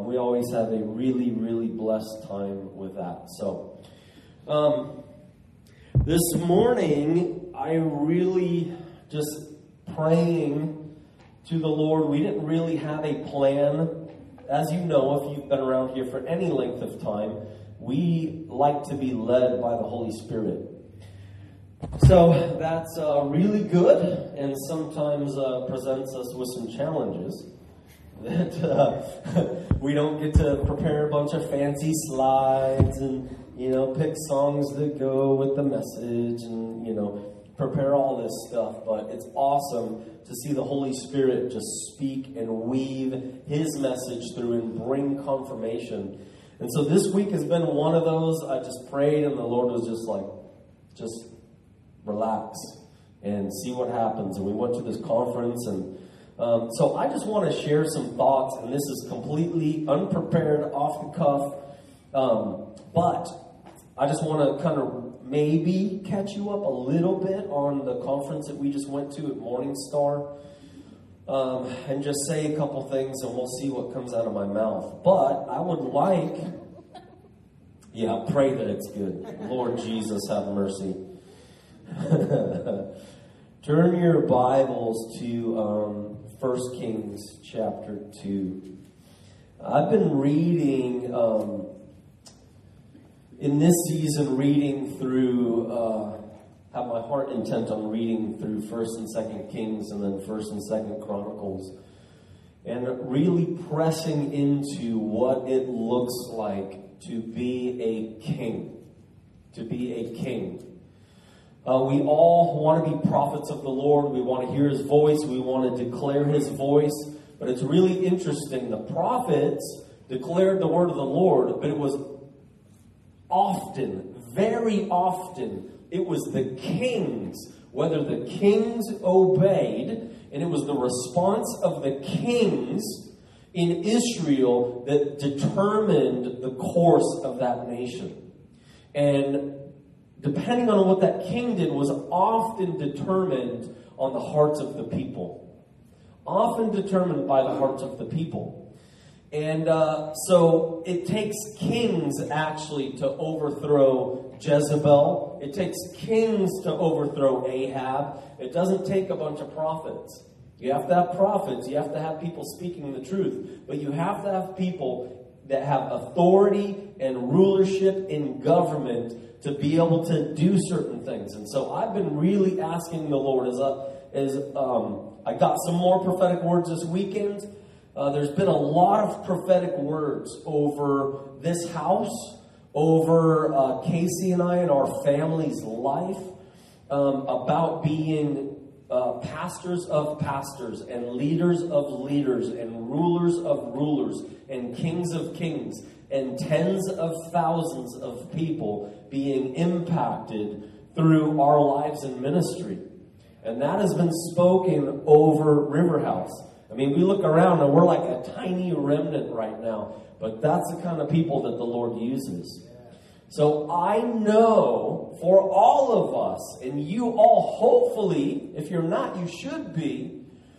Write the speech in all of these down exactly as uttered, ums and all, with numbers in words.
um, we always have a really, really blessed time with that. So, um, this morning, I really just praying to the Lord. We didn't really have a plan. As you know, if you've been around here for any length of time, we like to be led by the Holy Spirit. So that's uh, really good, and sometimes uh, presents us with some challenges. That uh, we don't get to prepare a bunch of fancy slides and, you know, pick songs that go with the message and, you know, prepare all this stuff. But it's awesome to see the Holy Spirit just speak and weave His message through and bring confirmation. And so this week has been one of those. I just prayed and the Lord was just like, just relax and see what happens. And we went to this conference, and um, so I just want to share some thoughts, and this is completely unprepared, off the cuff, um, but I just want to kind of maybe catch you up a little bit on the conference that we just went to at Morningstar, um, and just say a couple things, and we'll see what comes out of my mouth. But I would like, yeah, pray that it's good. Lord Jesus, have mercy. Turn your Bibles to um, First Kings chapter two. I've been reading, um, in this season, reading through, uh, have my heart intent on reading through First and Second Kings and then First and Second Chronicles, and really pressing into what it looks like to be a king, to be a king. Uh, we all want to be prophets of the Lord. We want to hear His voice. We want to declare His voice. But it's really interesting. The prophets declared the word of the Lord, but it was often, very often, it was the kings, whether the kings obeyed, and it was the response of the kings in Israel that determined the course of that nation. And depending on what that king did was often determined on the hearts of the people. Often determined by the hearts of the people. And uh, so it takes kings actually to overthrow Jezebel. It takes kings to overthrow Ahab. It doesn't take a bunch of prophets. You have to have prophets. You have to have people speaking the truth. But you have to have people that have authority and rulership in government to be able to do certain things. And so I've been really asking the Lord as, I, as um, I got some more prophetic words this weekend. Uh, there's been a lot of prophetic words over this house, over uh, Casey and I and our family's life, um, about being uh, pastors of pastors and leaders of leaders and rulers of rulers and kings of kings and tens of thousands of people being impacted through our lives in ministry. And that has been spoken over River House. I mean, we look around and we're like a tiny remnant right now, but that's the kind of people that the Lord uses. So I know for all of us, and you all hopefully, if you're not, you should be,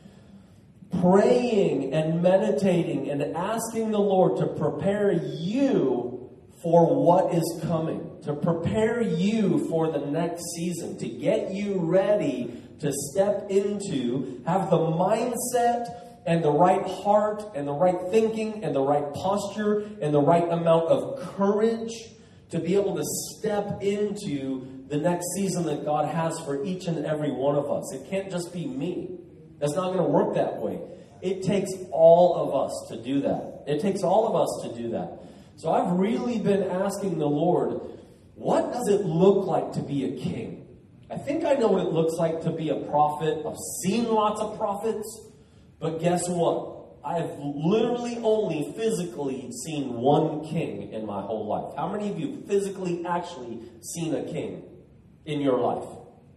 praying and meditating and asking the Lord to prepare you for what is coming, to prepare you for the next season, to get you ready to step into, have the mindset and the right heart and the right thinking and the right posture and the right amount of courage to be able to step into the next season that God has for each and every one of us. It can't just be me. That's not going to work that way. It takes all of us to do that. It takes all of us to do that. So I've really been asking the Lord, what does it look like to be a king? I think I know what it looks like to be a prophet. I've seen lots of prophets, but guess what? I've literally only physically seen one king in my whole life. How many of you physically actually seen a king in your life?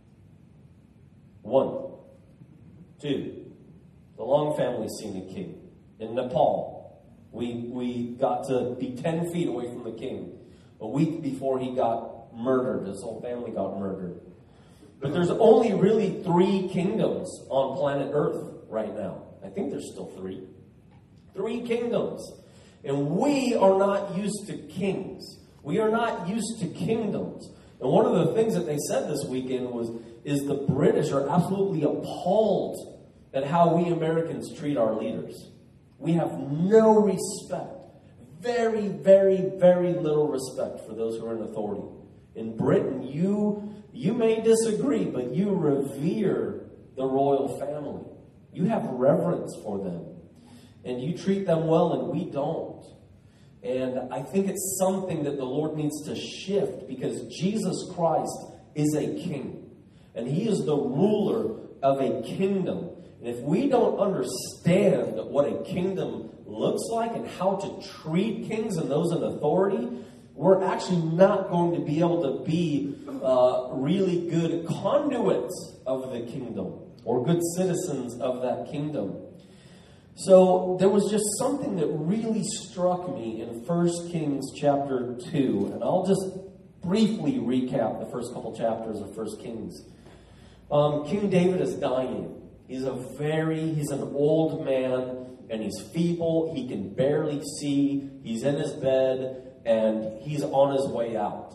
One. Two. The Long family's seen a king. In Nepal, we we got to be ten feet away from the king. A week before he got murdered, his whole family got murdered. But there's only really three kingdoms on planet Earth right now. I think there's still three. Three kingdoms. And we are not used to kings. We are not used to kingdoms. And one of the things that they said this weekend was, is the British are absolutely appalled at how we Americans treat our leaders. We have no respect. Very, very, very little respect for those who are in authority. In Britain, you, you may disagree, but you revere the royal family. You have reverence for them. And you treat them well, and we don't. And I think it's something that the Lord needs to shift, because Jesus Christ is a king. And he is the ruler of a kingdom. And if we don't understand what a kingdom looks like and how to treat kings and those in authority, we're actually not going to be able to be uh, really good conduits of the kingdom or good citizens of that kingdom. So there was just something that really struck me in First Kings chapter two. And I'll just briefly recap the first couple chapters of First Kings. Um, King David is dying. He's a very, he's an old man, and he's feeble. He can barely see. He's in his bed, and he's on his way out.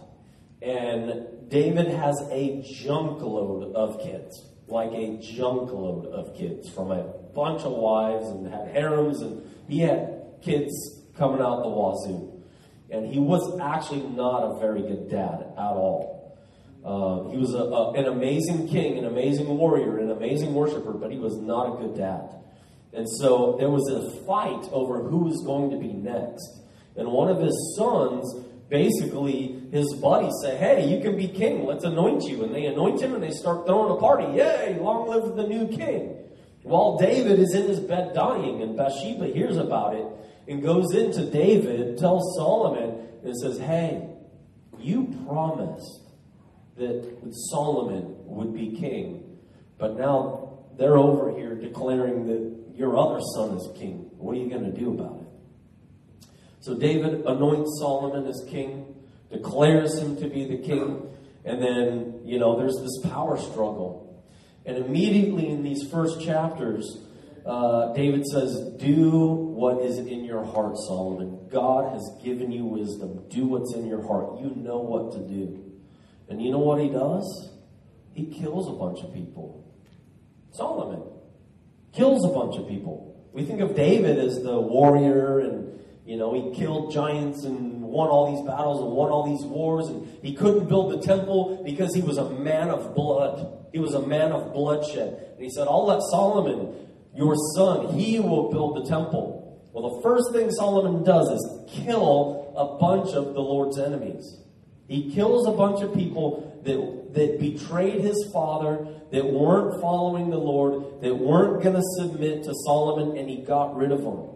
And David has a junk load of kids, like a junk load of kids from a bunch of wives, and had harems, and he had kids coming out the wazoo. And he was actually not a very good dad at all. Uh, he was a, a, an amazing king, an amazing warrior, an amazing worshiper, but he was not a good dad. And so there was a fight over who was going to be next. And one of his sons, basically, his buddies say, hey, you can be king, let's anoint you. And they anoint him, and they start throwing a party. Yay, long live the new king. While David is in his bed dying, and Bathsheba hears about it, and goes into David, tells Solomon, and says, hey, you promised that Solomon would be king, but now they're over here declaring that your other son is king. What are you going to do about it? So David anoints Solomon as king, declares him to be the king, and then, you know, there's this power struggle. And immediately in these first chapters, uh, David says, do what is in your heart, Solomon. God has given you wisdom. Do what's in your heart. You know what to do. And you know what he does? He kills a bunch of people. Solomon kills a bunch of people. We think of David as the warrior, and, you know, he killed giants and won all these battles and won all these wars, and he couldn't build the temple because he was a man of blood. He was a man of bloodshed. And he said, I'll let Solomon, your son, he will build the temple. Well, the first thing Solomon does is kill a bunch of the Lord's enemies. He kills a bunch of people that, that betrayed his father, that weren't following the Lord, that weren't going to submit to Solomon, and he got rid of them.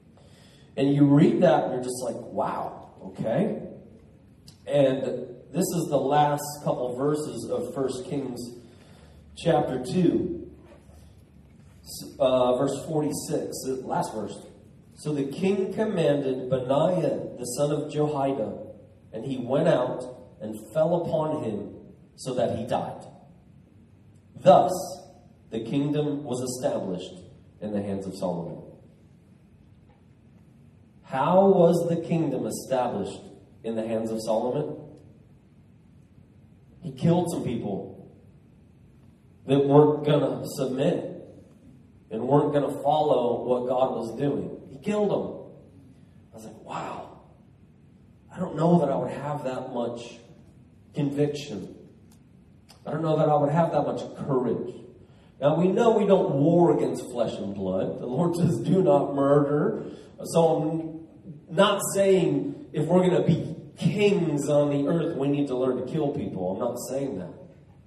And you read that, and you're just like, wow, okay. And this is the last couple verses of First Kings chapter two, uh, verse forty-six, the last verse. So the king commanded Benaiah, the son of Jehoiada, and he went out and fell upon him so that he died. Thus, the kingdom was established in the hands of Solomon. How was the kingdom established in the hands of Solomon? He killed some people that weren't going to submit and weren't going to follow what God was doing. He killed them. I was like, wow. I don't know that I would have that much conviction. I don't know that I would have that much courage. Now, we know we don't war against flesh and blood. The Lord says, do not murder. So I'm not saying if we're going to be kings on the earth, we need to learn to kill people. I'm not saying that.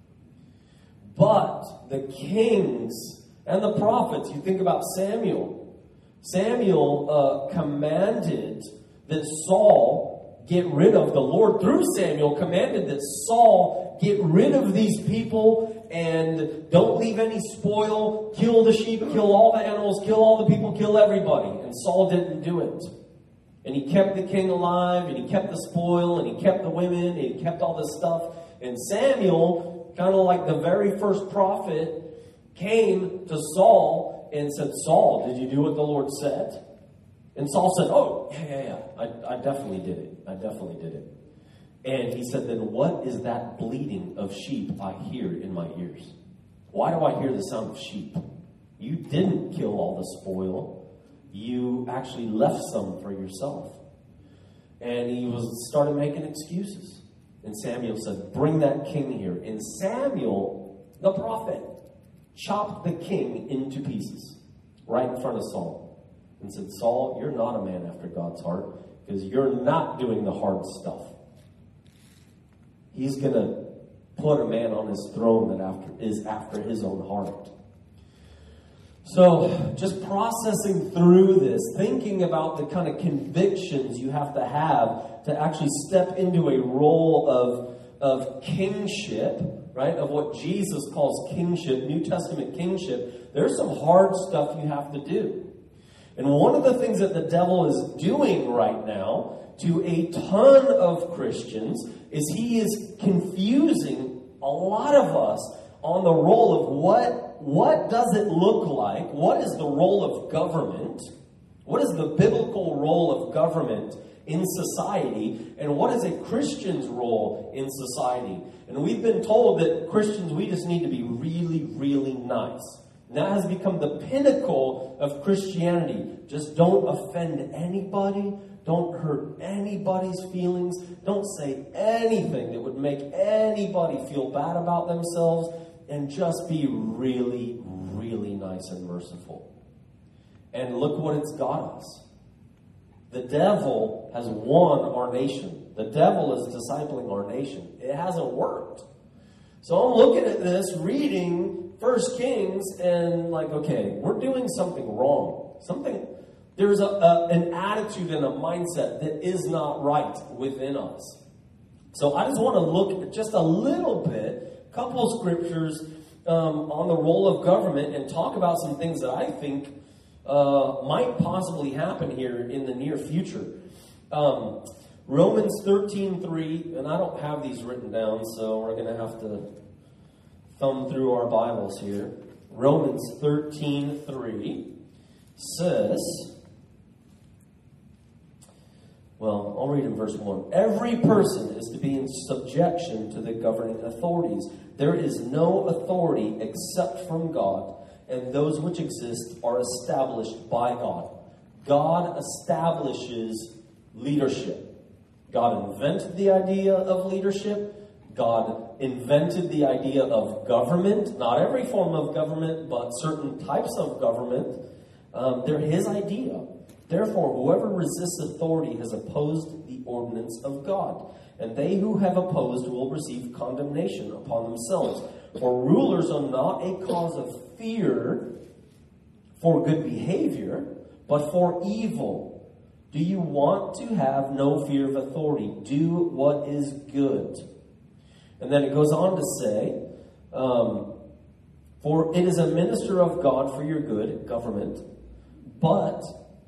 But the kings and the prophets, you think about Samuel. Samuel uh, commanded that Saul get rid of, the Lord through Samuel commanded that Saul get rid of these people and don't leave any spoil, kill the sheep, kill all the animals, kill all the people, kill everybody. And Saul didn't do it. And he kept the king alive, and he kept the spoil, and he kept the women, and he kept all this stuff. And Samuel, kind of like the very first prophet, came to Saul and said, Saul, did you do what the Lord said? And Saul said, oh, yeah, yeah, yeah, I, I definitely did it. I definitely did it. And he said, then what is that bleating of sheep I hear in my ears? Why do I hear the sound of sheep? You didn't kill all the spoil. You actually left some for yourself. And he was started making excuses. And Samuel said, bring that king here. And Samuel, the prophet, chopped the king into pieces right in front of Saul. And said, Saul, you're not a man after God's heart because you're not doing the hard stuff. He's going to put a man on his throne that after is after his own heart. So just processing through this, thinking about the kind of convictions you have to have to actually step into a role of, of kingship, right? Of what Jesus calls kingship, New Testament kingship. There's some hard stuff you have to do. And one of the things that the devil is doing right now to a ton of Christians is he is confusing a lot of us on the role of what, what does it look like? What is the role of government? What is the biblical role of government in society? And what is a Christian's role in society? And we've been told that Christians, we just need to be really, really nice. And that has become the pinnacle of Christianity. Just don't offend anybody. Don't hurt anybody's feelings. Don't say anything that would make anybody feel bad about themselves. And just be really, really nice and merciful. And look what it's got us. The devil has won our nation. The devil is discipling our nation. It hasn't worked. So I'm looking at this, reading First Kings, and like, okay, we're doing something wrong. Something, there's a, a an attitude and a mindset that is not right within us. So I just want to look at just a little bit, a couple of scriptures um, on the role of government and talk about some things that I think uh, might possibly happen here in the near future. Um, Romans thirteen three, and I don't have these written down, so we're going to have to thumb through our Bibles here. Romans thirteen three says, well, I'll read in verse one. Every person is to be in subjection to the governing authorities. There is no authority except from God, and those which exist are established by God. God establishes leadership. God invented the idea of leadership. God invented the idea of government. Not every form of government, but certain types of government. Um, they're his idea. Therefore, whoever resists authority has opposed the ordinance of God. And they who have opposed will receive condemnation upon themselves. For rulers are not a cause of fear for good behavior, but for evil. Do you want to have no fear of authority? Do what is good. And then it goes on to say, um, for it is a minister of God for your good, government. But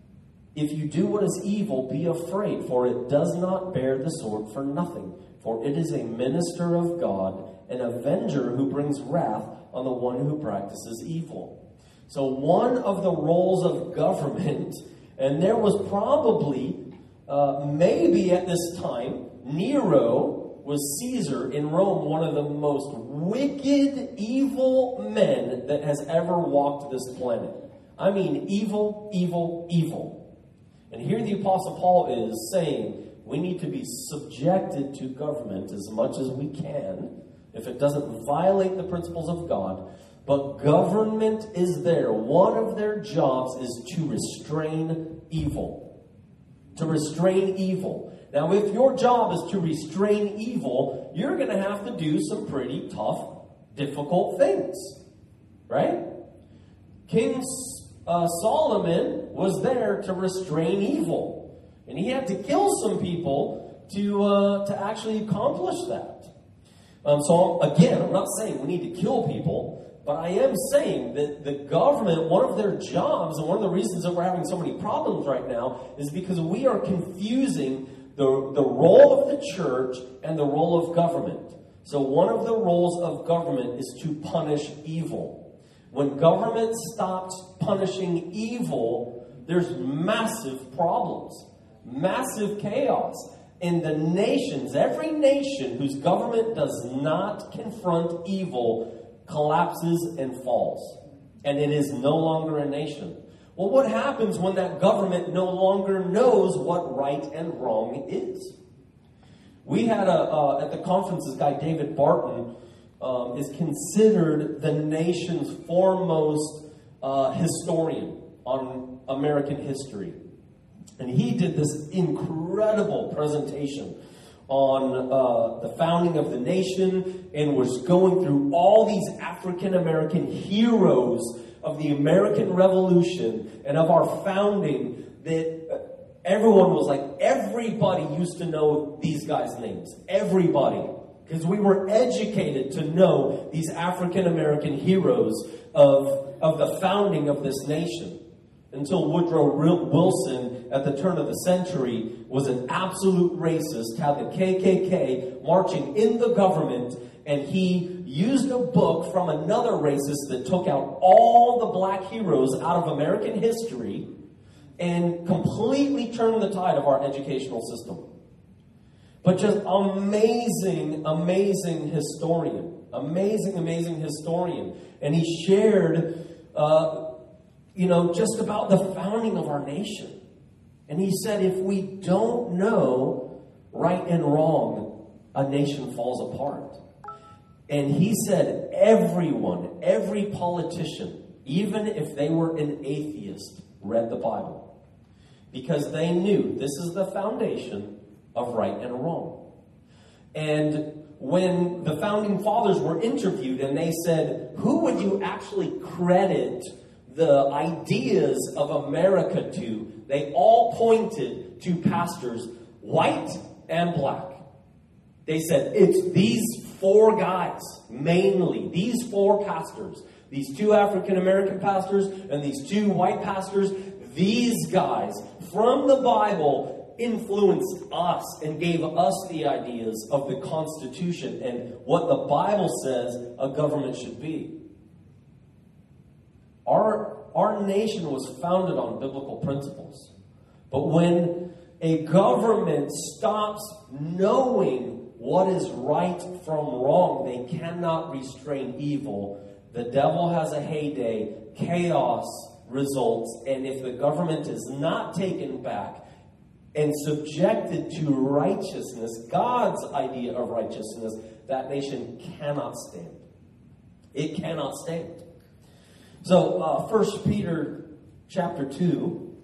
if you do what is evil, be afraid, for it does not bear the sword for nothing. For it is a minister of God, an avenger who brings wrath on the one who practices evil. So one of the roles of government, and there was probably, uh, maybe at this time, Nero was Caesar in Rome, one of the most wicked, evil men that has ever walked this planet. I mean, evil, evil, evil. And here the Apostle Paul is saying we need to be subjected to government as much as we can if it doesn't violate the principles of God. But government is there. One of their jobs is to restrain evil. To restrain evil. Now, if your job is to restrain evil, you're going to have to do some pretty tough, difficult things. Right? King uh, Solomon was there to restrain evil. And he had to kill some people to, uh, to actually accomplish that. Um, so, again, I'm not saying we need to kill people. But I am saying that the government, one of their jobs, and one of the reasons that we're having so many problems right now, is because we are confusing the, the role of the church and the role of government. So one of the roles of government is to punish evil. When government stops punishing evil, there's massive problems, massive chaos. And the nations, every nation whose government does not confront evil collapses and falls. And it is no longer a nation. Well, what happens when that government no longer knows what right and wrong is? We had a, uh, at the conference, this guy David Barton um, is considered the nation's foremost uh, historian on American history. And he did this incredible presentation on uh, the founding of the nation and was going through all these African American heroes of the American Revolution and of our founding that everyone was like, everybody used to know these guys' names. Everybody. Because we were educated to know these African American heroes of, of the founding of this nation. Until Woodrow Wilson, at the turn of the century, was an absolute racist, had the K K K marching in the government, and he used a book from another racist that took out all the black heroes out of American history and completely turned the tide of our educational system. But just amazing, amazing historian. Amazing, amazing historian. And he shared... Uh, You know, just about the founding of our nation. And he said, if we don't know right and wrong, a nation falls apart. And he said, everyone, every politician, even if they were an atheist, read the Bible. Because they knew this is the foundation of right and wrong. And when the founding fathers were interviewed and they said, who would you actually credit the ideas of America to, they all pointed to pastors, white and black. They said, it's these four guys, mainly, these four pastors, these two African American pastors and these two white pastors, these guys from the Bible influenced us and gave us the ideas of the Constitution and what the Bible says a government should be. Our, our nation was founded on biblical principles. But when a government stops knowing what is right from wrong, they cannot restrain evil. The devil has a heyday, chaos results, and if the government is not taken back and subjected to righteousness, God's idea of righteousness, that nation cannot stand. It cannot stand. So, uh, First Peter chapter two.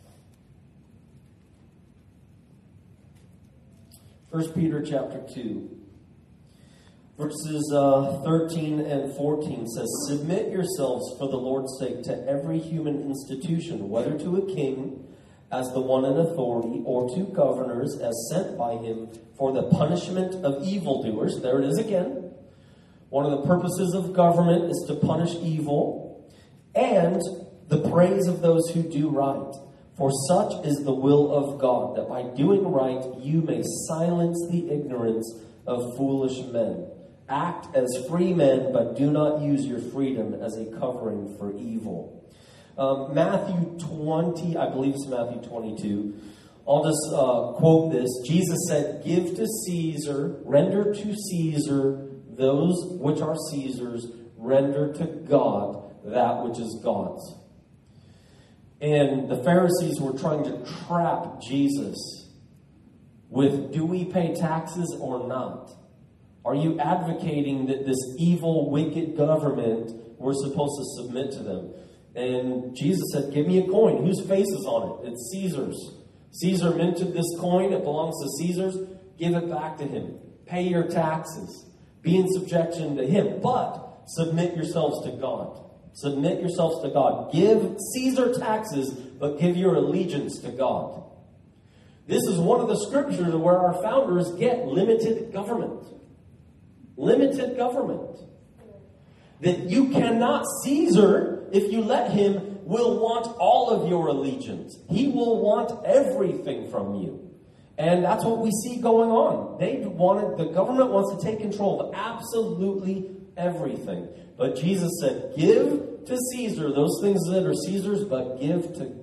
First Peter chapter two. Verses uh, thirteen and fourteen says, submit yourselves for the Lord's sake to every human institution, whether to a king as the one in authority, or to governors as sent by him for the punishment of evildoers. There it is again. One of the purposes of government is to punish evil, and the praise of those who do right. For such is the will of God, that by doing right you may silence the ignorance of foolish men. Act as free men, but do not use your freedom as a covering for evil. Um, Matthew twenty, I believe it's Matthew twenty-two. I'll just uh, quote this. Jesus said, give to Caesar, render to Caesar those which are Caesar's, render to God that which is God's. And the Pharisees were trying to trap Jesus with, do we pay taxes or not? Are you advocating that this evil, wicked government, we're supposed to submit to them? And Jesus said, give me a coin. Whose face is on it? It's Caesar's. Caesar minted this coin. It belongs to Caesar's. Give it back to him. Pay your taxes. Be in subjection to him. But submit yourselves to God. Submit yourselves to God. Give Caesar taxes, but give your allegiance to God. This is one of the scriptures where our founders get limited government. Limited government. That you cannot, Caesar, if you let him, will want all of your allegiance. He will want everything from you. And that's what we see going on. They wanted, the government wants to take control of absolutely everything. But Jesus said, give to Caesar those things that are Caesar's, but give to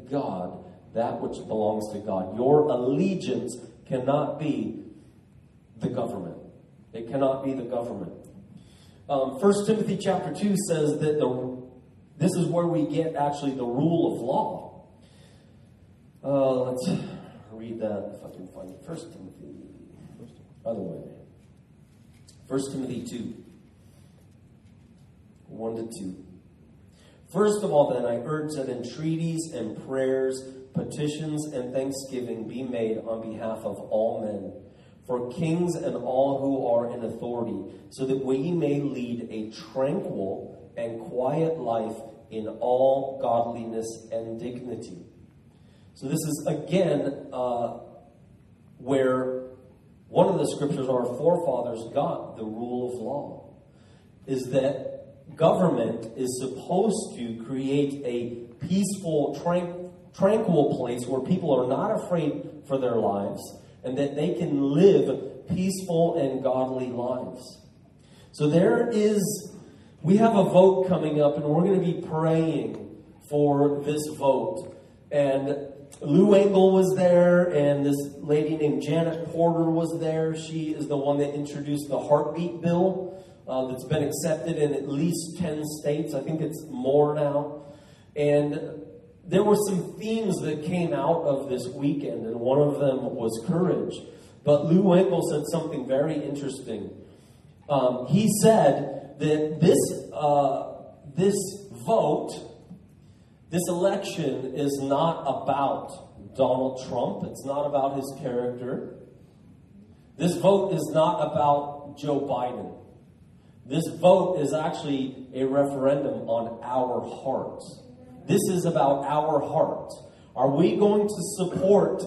God that which belongs to God. Your allegiance cannot be the government. It cannot be the government. Um, First Timothy chapter two says that the this is where we get actually the rule of law. Uh, let's read that if I can find it. First Timothy. Other way. First Timothy two. one to two. First of all, then, I urge that entreaties and prayers, petitions and thanksgiving be made on behalf of all men, for kings and all who are in authority, so that we may lead a tranquil and quiet life in all godliness and dignity. So this is, again, uh, where one of the scriptures our forefathers got the rule of law, is that government is supposed to create a peaceful, tran- tranquil place where people are not afraid for their lives and that they can live peaceful and godly lives. So there is, we have a vote coming up and we're going to be praying for this vote. And Lou Engle was there, and this lady named Janet Porter was there. She is the one that introduced the heartbeat bill uh, that's been accepted in at least ten states. I think it's more now. And there were some themes that came out of this weekend, and one of them was courage. But Lou Engle said something very interesting. Um, he said that this uh, this vote, this election is not about Donald Trump. It's not about his character. This vote is not about Joe Biden. This vote is actually a referendum on our hearts. This is about our hearts. Are we going to support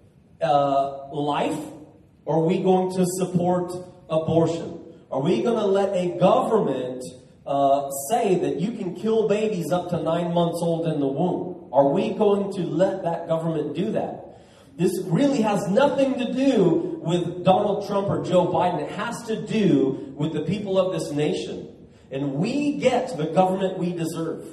uh, life, or are we going to support abortion? Are we going to let a government uh, say that you can kill babies up to nine months old in the womb? Are we going to let that government do that? This really has nothing to do with Donald Trump or Joe Biden. It has to do with the people of this nation. And we get the government we deserve.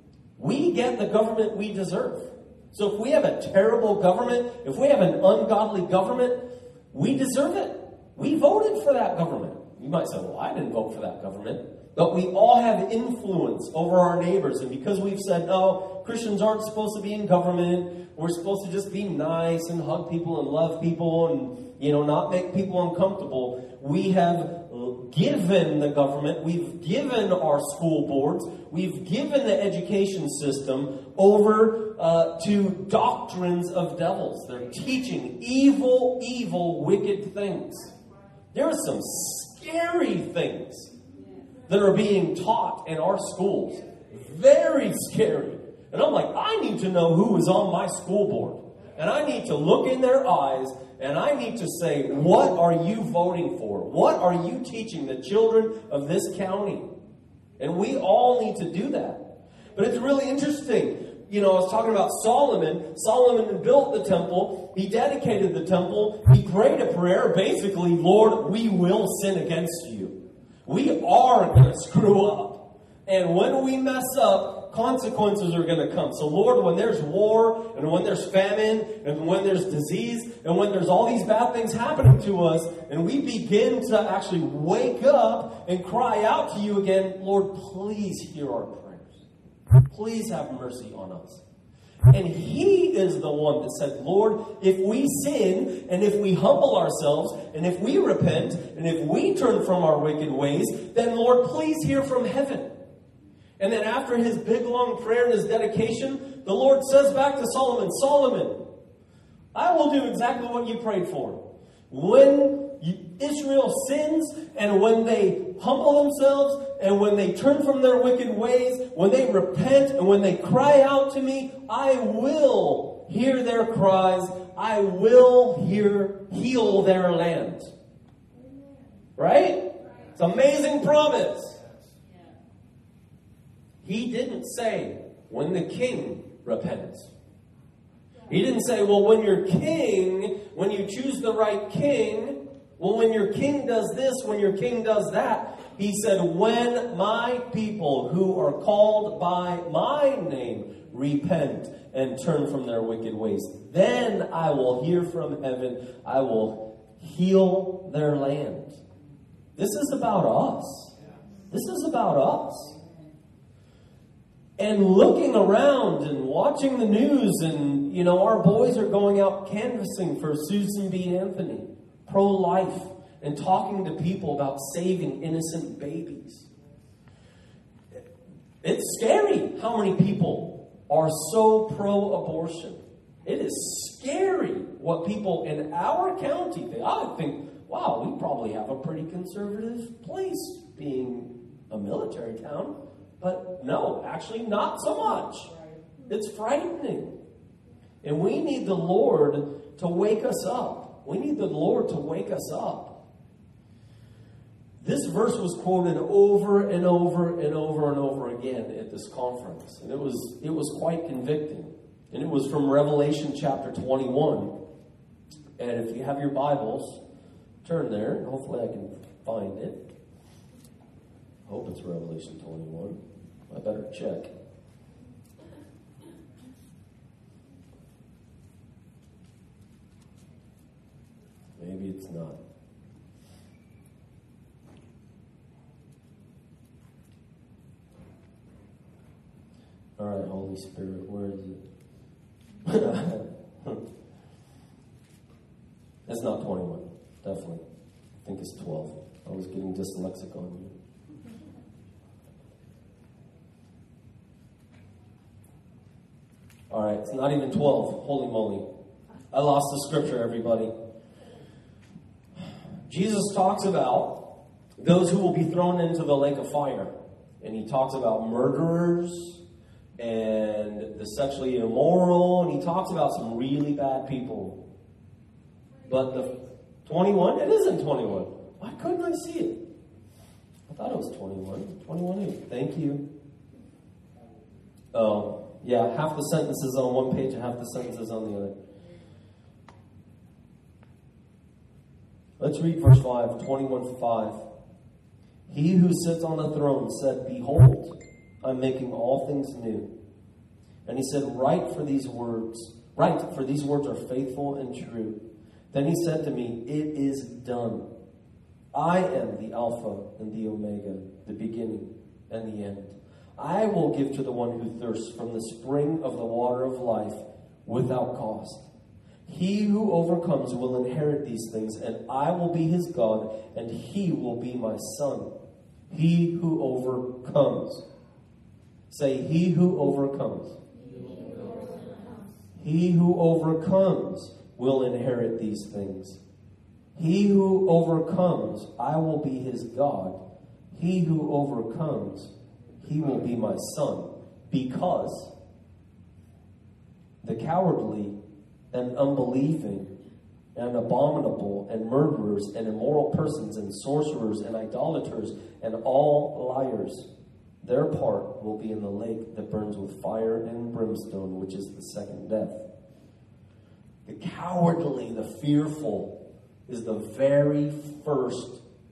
We get the government we deserve. So if we have a terrible government, if we have an ungodly government, we deserve it. We voted for that government. You might say, well, I didn't vote for that government. But we all have influence over our neighbors. And because we've said, no, Christians aren't supposed to be in government. We're supposed to just be nice and hug people and love people and, you know, not make people uncomfortable. We have given the government, we've given our school boards, we've given the education system over uh, to doctrines of devils. They're teaching evil, evil, wicked things. There are some scary things that are being taught in our schools. Very scary. And I'm like, I need to know who is on my school board. And I need to look in their eyes and I need to say, what are you voting for? What are you teaching the children of this county? And we all need to do that. But it's really interesting. You know, I was talking about Solomon. Solomon built the temple. He dedicated the temple. He prayed a prayer. Basically, Lord, we will sin against you. We are going to screw up. And when we mess up, consequences are going to come. So, Lord, when there's war, and when there's famine, and when there's disease, and when there's all these bad things happening to us, and we begin to actually wake up and cry out to you again, Lord, please hear our prayers. Please have mercy on us. And he is the one that said, Lord, if we sin, and if we humble ourselves, and if we repent, and if we turn from our wicked ways, then, Lord, please hear from heaven. And then after his big, long prayer and his dedication, the Lord says back to Solomon, Solomon, I will do exactly what you prayed for. When Israel sins, and when they humble themselves, and when they turn from their wicked ways, when they repent, and when they cry out to me, I will hear their cries. I will hear, heal their land. Right? It's an amazing promise. He didn't say, when the king repents. He didn't say, well, when your king, when you choose the right king, well, when your king does this, when your king does that. He said, when my people who are called by my name repent and turn from their wicked ways. Then I will hear from heaven. I will heal their land. This is about us. This is about us. And looking around and watching the news, and, you know, our boys are going out canvassing for Susan B. Anthony, pro-life, and talking to people about saving innocent babies. It's scary how many people are so pro-abortion. It is scary what people in our county think. I think, wow, we probably have a pretty conservative place being a military town. But no, actually not so much. It's frightening. And we need the Lord to wake us up. We need the Lord to wake us up. This verse was quoted over and over and over and over again at this conference. And it was it was quite convicting. And it was from Revelation chapter twenty-one. And if you have your Bibles, turn there. And hopefully I can find it. I hope it's Revelation twenty-one. I better check. Maybe it's not. All right, Holy Spirit, where is it? It's not twenty-one, definitely. I think it's twelve. I was getting dyslexic on you. All right, it's not even twelve. Holy moly. I lost the scripture, everybody. Jesus talks about those who will be thrown into the lake of fire. And he talks about murderers and the sexually immoral. And he talks about some really bad people. But the twenty-one, it isn't twenty-one. Why couldn't I see it? I thought it was twenty-one. twenty-one eight. Thank you. Oh. Yeah, half the sentences on one page and half the sentences on the other. Let's read verse five, twenty-one five. He who sits on the throne said, "Behold, I'm making all things new." And he said, "Write for these words. Write, for these words are faithful and true." Then he said to me, "It is done. I am the Alpha and the Omega, the beginning and the end. I will give to the one who thirsts from the spring of the water of life without cost. He who overcomes will inherit these things, and I will be his God, and he will be my son. He who overcomes." Say, he who overcomes. He who overcomes will inherit these things. He who overcomes, I will be his God. He who overcomes, he will be my son, because the cowardly and unbelieving and abominable and murderers and immoral persons and sorcerers and idolaters and all liars, their part will be in the lake that burns with fire and brimstone, which is the second death. The cowardly, the fearful, is the very first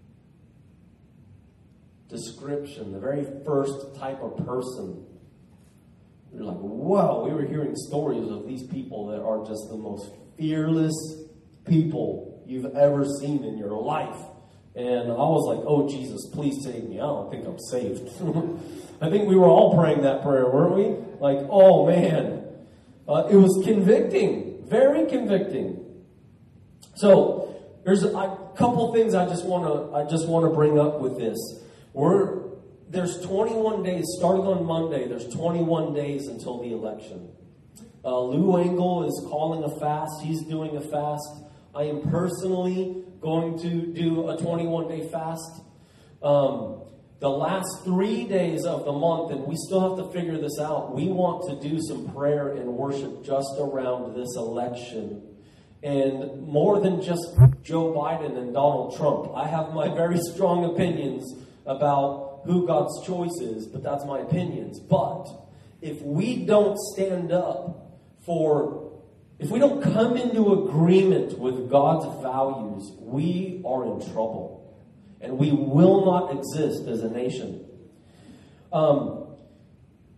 description, the very first type of person. You're like, whoa, we were hearing stories of these people that are just the most fearless people you've ever seen in your life. And I was like, oh, Jesus, please save me. I don't think I'm saved. I think we were all praying that prayer, weren't we? Like, oh, man. Uh, it was convicting, very convicting. So there's a, a couple things I just want to I just want to bring up with this. We're, there's twenty-one days, starting on Monday, there's twenty-one days until the election. Uh, Lou Engle is calling a fast. He's doing a fast. I am personally going to do a twenty-one day fast. Um, the last three days of the month, and we still have to figure this out, we want to do some prayer and worship just around this election. And more than just Joe Biden and Donald Trump. I have my very strong opinions about who God's choice is, but that's my opinions. But if we don't stand up for, if we don't come into agreement with God's values, we are in trouble. And we will not exist as a nation. Um,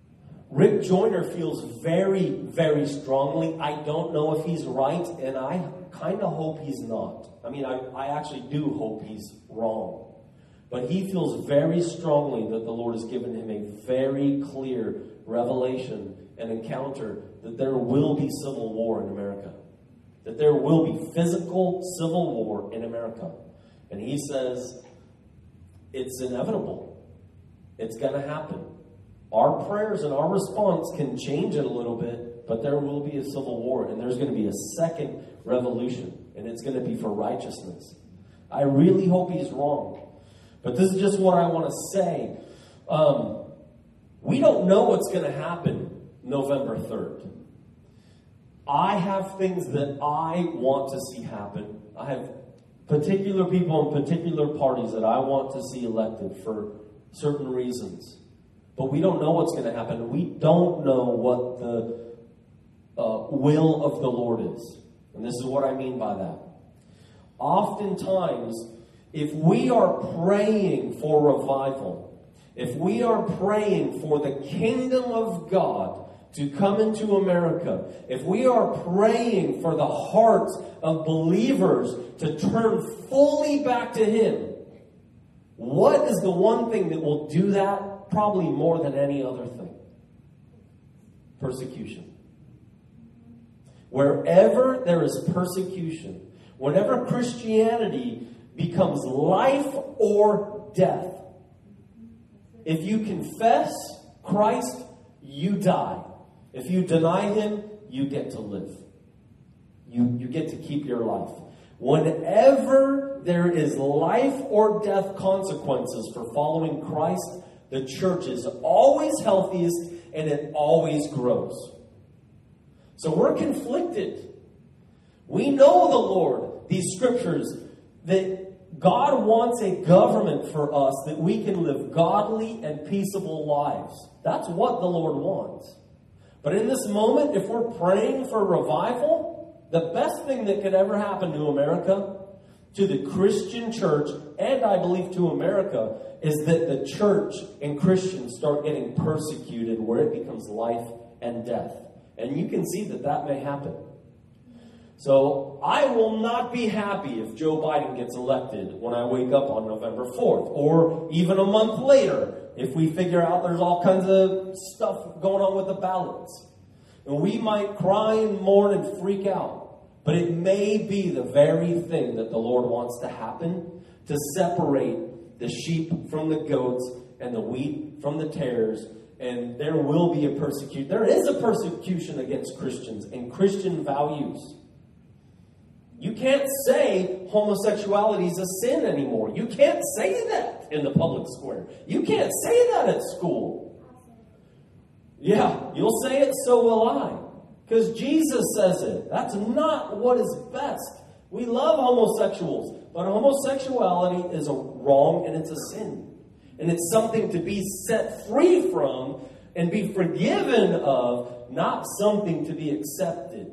Rick Joyner feels very, very strongly. I don't know if he's right, and I kind of hope he's not. I mean, I, I actually do hope he's wrong. But he feels very strongly that the Lord has given him a very clear revelation and encounter that there will be civil war in America. That there will be physical civil war in America. And he says it's inevitable. It's going to happen. Our prayers and our response can change it a little bit, but there will be a civil war, and there's going to be a second revolution, and it's going to be for righteousness. I really hope he's wrong. But this is just what I want to say. Um, we don't know what's going to happen November third. I have things that I want to see happen. I have particular people and particular parties that I want to see elected for certain reasons. But we don't know what's going to happen. We don't know what the uh, will of the Lord is. And this is what I mean by that. Oftentimes, if we are praying for revival, if we are praying for the kingdom of God to come into America, if we are praying for the hearts of believers to turn fully back to Him, what is the one thing that will do that probably more than any other thing? Persecution. Wherever there is persecution, whenever Christianity becomes life or death, if you confess Christ, you die. If you deny Him, you get to live. You, you get to keep your life. Whenever there is life or death consequences for following Christ, the church is always healthiest and it always grows. So we're conflicted. We know the Lord, these scriptures, that God wants a government for us that we can live godly and peaceable lives. That's what the Lord wants. But in this moment, if we're praying for revival, the best thing that could ever happen to America, to the Christian church, and I believe to America, is that the church and Christians start getting persecuted where it becomes life and death. And you can see that that may happen. So I will not be happy if Joe Biden gets elected when I wake up on November fourth, or even a month later if we figure out there's all kinds of stuff going on with the ballots. And we might cry and mourn and freak out, but it may be the very thing that the Lord wants to happen to separate the sheep from the goats and the wheat from the tares. And there will be a persecution. There is a persecution against Christians and Christian values. You can't say homosexuality is a sin anymore. You can't say that in the public square. You can't say that at school. Yeah, you'll say it, so will I. Because Jesus says it. That's not what is best. We love homosexuals, but homosexuality is a wrong and it's a sin. And it's something to be set free from and be forgiven of, not something to be accepted.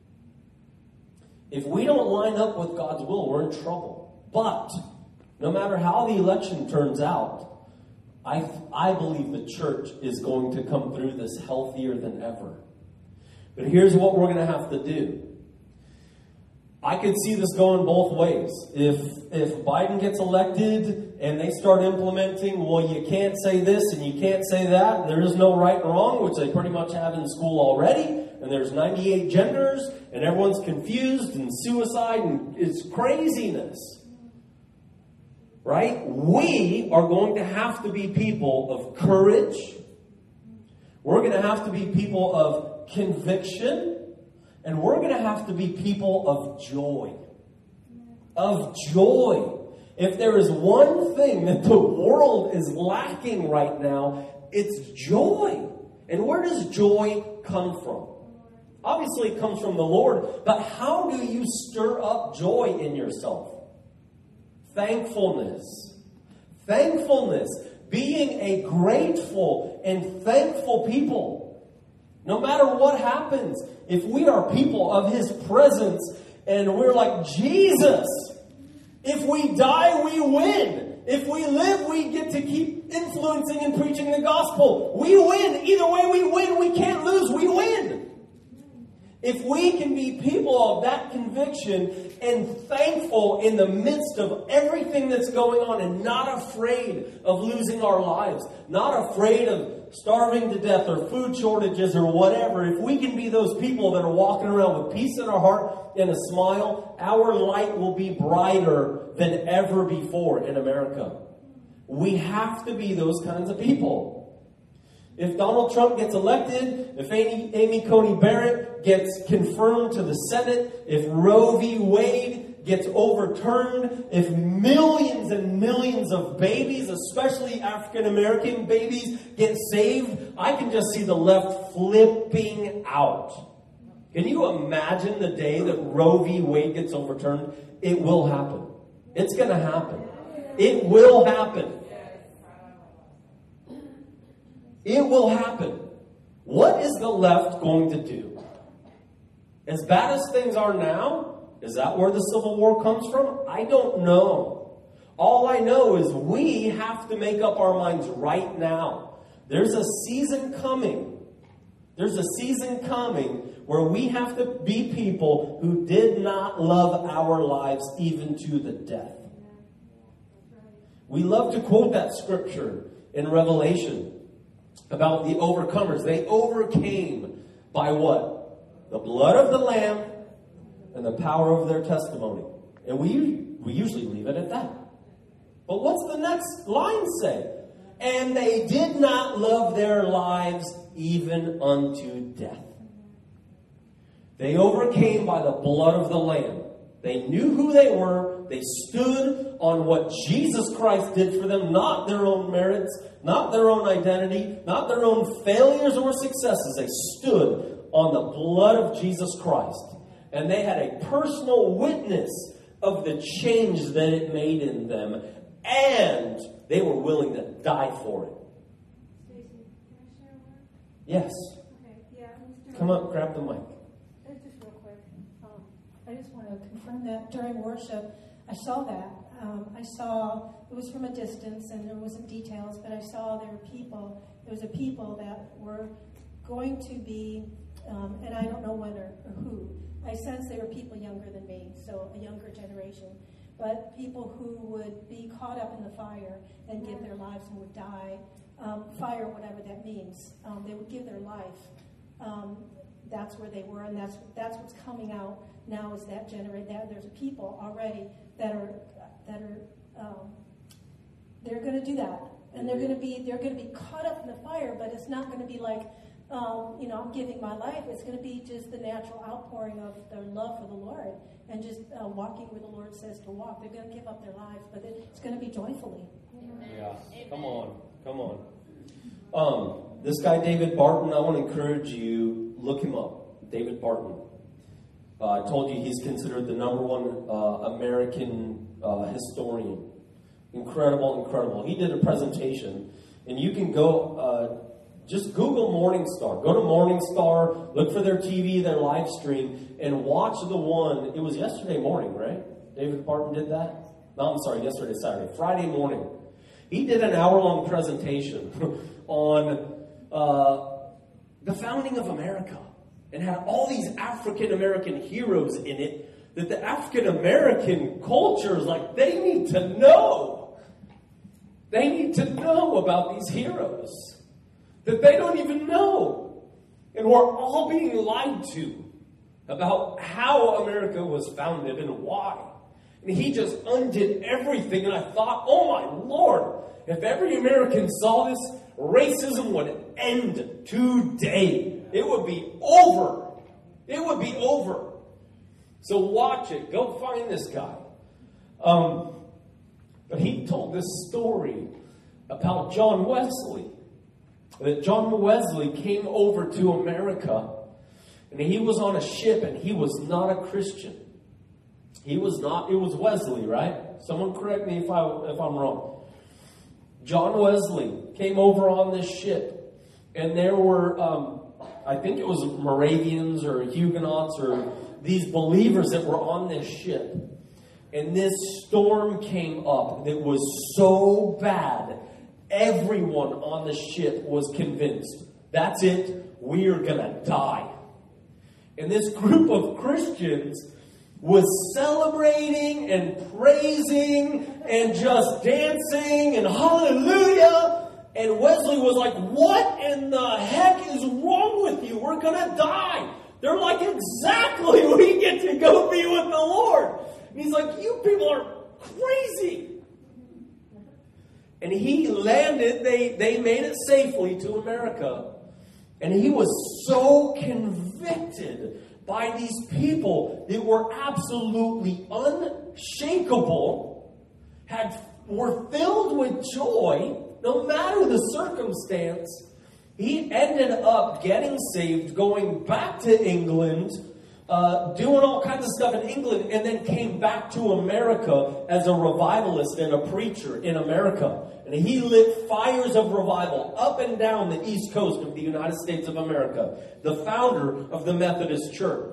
If we don't line up with God's will, we're in trouble. But no matter how the election turns out, I, I believe the church is going to come through this healthier than ever. But here's what we're going to have to do. I could see this going both ways. If if Biden gets elected and they start implementing, well, you can't say this and you can't say that, there is no right and wrong, which they pretty much have in school already, and there's ninety-eight genders, and everyone's confused, and suicide, and it's craziness. Right? We are going to have to be people of courage. We're going to have to be people of conviction. And we're going to have to be people of joy. Of joy. If there is one thing that the world is lacking right now, it's joy. And where does joy come from? Obviously it comes from the Lord. But how do you stir up joy in yourself? Thankfulness. Thankfulness. Being a grateful and thankful people. No matter what happens, if we are people of His presence and we're like, Jesus, if we die, we win. If we live, we get to keep influencing and preaching the gospel. We win. Either way we win. We can't lose. We win. If we can be people of that conviction and thankful in the midst of everything that's going on and not afraid of losing our lives, not afraid of starving to death or food shortages or whatever, if we can be those people that are walking around with peace in our heart and a smile, our light will be brighter than ever before in America. We have to be those kinds of people. If Donald Trump gets elected, if Amy, Amy Coney Barrett gets confirmed to the Senate, if Roe v. Wade gets overturned, if millions and millions of babies, especially African American babies, get saved, I can just see the left flipping out. Can you imagine the day that Roe v. Wade gets overturned? It will happen. It's going to happen. It will happen. It will happen. What is the left going to do? As bad as things are now, is that where the Civil War comes from? I don't know. All I know is we have to make up our minds right now. There's a season coming. There's a season coming where we have to be people who did not love our lives even to the death. We love to quote that scripture in Revelation about the overcomers. They overcame by what? The blood of the Lamb and the power of their testimony. And we, we usually leave it at that. But what's the next line say? And they did not love their lives even unto death. They overcame by the blood of the Lamb. They knew who they were. They stood on what Jesus Christ did for them, not their own merits, not their own identity, not their own failures or successes. They stood on the blood of Jesus Christ. And they had a personal witness of the change that it made in them. And they were willing to die for it. Stacey, can I share a word? Yes. Okay, yeah. Mister Come up, grab the mic. Just real quick. Um, I just want to confirm that during worship, I saw that. Um, I saw, it was from a distance and there wasn't details, but I saw there were people, there was a people that were going to be, um, and I don't know when or, or who. I sense they were people younger than me, so a younger generation. But people who would be caught up in the fire and give their lives and would die. Um, fire, whatever that means. Um, they would give their life. Um, that's where they were, and that's that's what's coming out now is that generate that there's people already that are that are um, they're going to do that, and they're going to be they're going to be caught up in the fire. But it's not going to be like um, you know I'm giving my life. It's going to be just the natural outpouring of their love for the Lord and just uh, walking where the Lord says to walk. They're going to give up their lives, but it, it's going to be joyfully. Yeah, come on, come on. Um, this guy David Barton, I want to encourage you, look him up. David Barton. Uh, I told you he's considered the number one uh, American uh, historian. Incredible, incredible. He did a presentation, and you can go, uh, just Google Morningstar. Go to Morningstar, look for their T V, their live stream, and watch the one. It was yesterday morning, right? David Barton did that? No, I'm sorry, yesterday, Saturday. Friday morning. He did an hour-long presentation on uh, the founding of America and had all these African-American heroes in it that the African-American culture is like, they need to know. They need to know about these heroes that they don't even know. And we're all being lied to about how America was founded and why. And he just undid everything. And I thought, oh my Lord, if every American saw this, racism would end today. It would be over. It would be over. So watch it. Go find this guy. Um, but he told this story about John Wesley. That John Wesley came over to America. And he was on a ship and he was not a Christian. He was not, it was Wesley, right? Someone correct me if, I, if I'm wrong. John Wesley came over on this ship, and there were, um, I think it was Moravians or Huguenots or these believers that were on this ship. And this storm came up that was so bad, everyone on the ship was convinced, that's it, we're going to die. And this group of Christians was celebrating and praising and just dancing and hallelujah. And Wesley was like, what in the heck is wrong with you? We're going to die. They're like, exactly, we get to go be with the Lord. And he's like, you people are crazy. And he landed, they, they made it safely to America. And he was so convicted by these people that were absolutely unshakable, had were filled with joy, no matter the circumstance. He ended up getting saved, going back to England, uh, doing all kinds of stuff in England, and then came back to America as a revivalist and a preacher in America. And he lit fires of revival up and down the East Coast of the United States of America. The founder of the Methodist Church.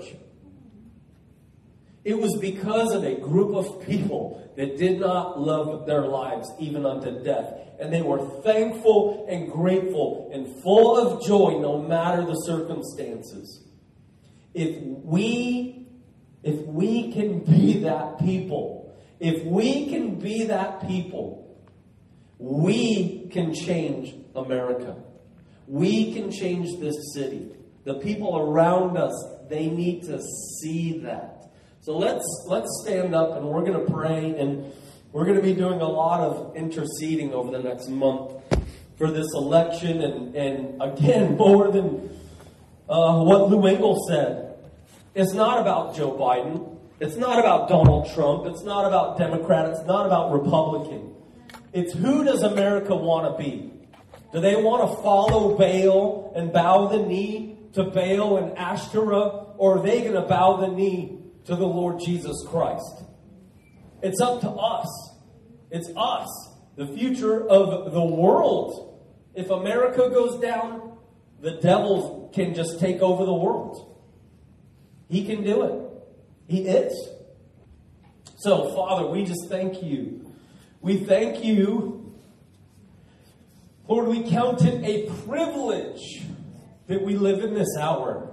It was because of a group of people that did not love their lives even unto death. And they were thankful and grateful and full of joy no matter the circumstances. If we, if we can be that people, if we can be that people, we can change America. We can change this city. The people around us, they need to see that. So let's let's stand up and we're going to pray, and we're going to be doing a lot of interceding over the next month for this election. And, and again, more than uh, what Lou Engle said, it's not about Joe Biden. It's not about Donald Trump. It's not about Democrat. It's not about Republican. It's who does America want to be? Do they want to follow Baal and bow the knee to Baal and Ashtoreth? Or are they going to bow the knee to the Lord Jesus Christ? It's up to us. It's us. The future of the world. If America goes down, the devil can just take over the world. He can do it. He is. So, Father, we just thank you. We thank you, Lord, we count it a privilege that we live in this hour.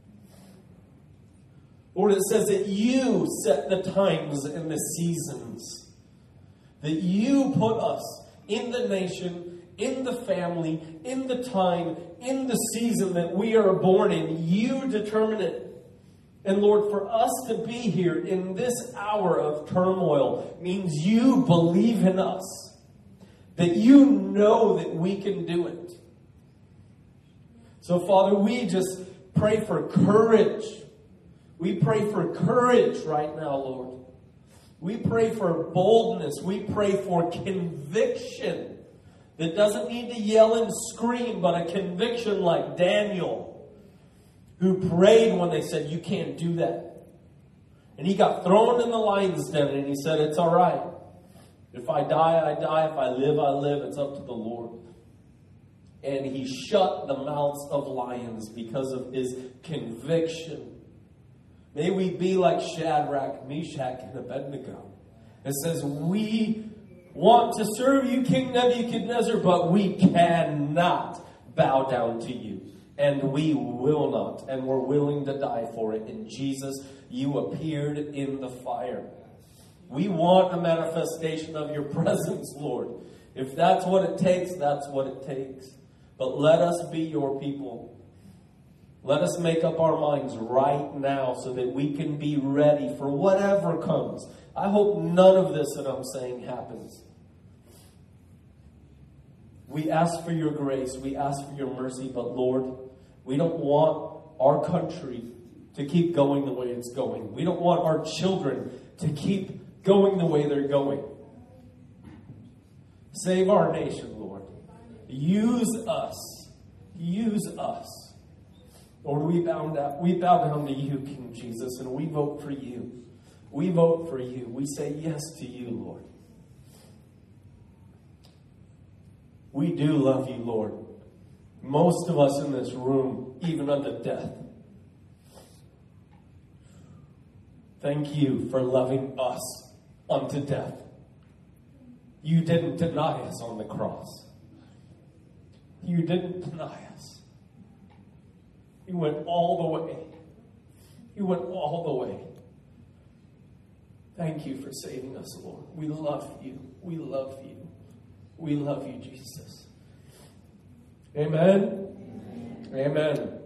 Lord, it says that you set the times and the seasons. That you put us in the nation, in the family, in the time, in the season that we are born in. You determine it. And Lord, for us to be here in this hour of turmoil means you believe in us. That you know that we can do it. So, Father, we just pray for courage. We pray for courage right now, Lord. We pray for boldness. We pray for conviction that doesn't need to yell and scream, but a conviction like Daniel, who prayed when they said, you can't do that. And he got thrown in the lion's den, and he said, it's all right. If I die, I die. If I live, I live. It's up to the Lord. And he shut the mouths of lions because of his conviction. May we be like Shadrach, Meshach, and Abednego. It says, we want to serve you, King Nebuchadnezzar, but we cannot bow down to you. And we will not. And we're willing to die for it. And Jesus, you appeared in the fire. We want a manifestation of your presence, Lord. If that's what it takes, that's what it takes. But let us be your people. Let us make up our minds right now so that we can be ready for whatever comes. I hope none of this that I'm saying happens. We ask for your grace. We ask for your mercy. But Lord, we don't want our country to keep going the way it's going. We don't want our children to keep going the way they're going. Save our nation, Lord. Use us. Use us. Lord, we bow down, we bow down to you, King Jesus, and we vote for you. We vote for you. We say yes to you, Lord. We do love you, Lord. Most of us in this room, even unto death. Thank you for loving us. unto death. You didn't deny us on the cross. You didn't deny us. You went all the way. You went all the way. Thank you for saving us, Lord. We love you. We love you. We love you, Jesus. Amen. Amen. Amen.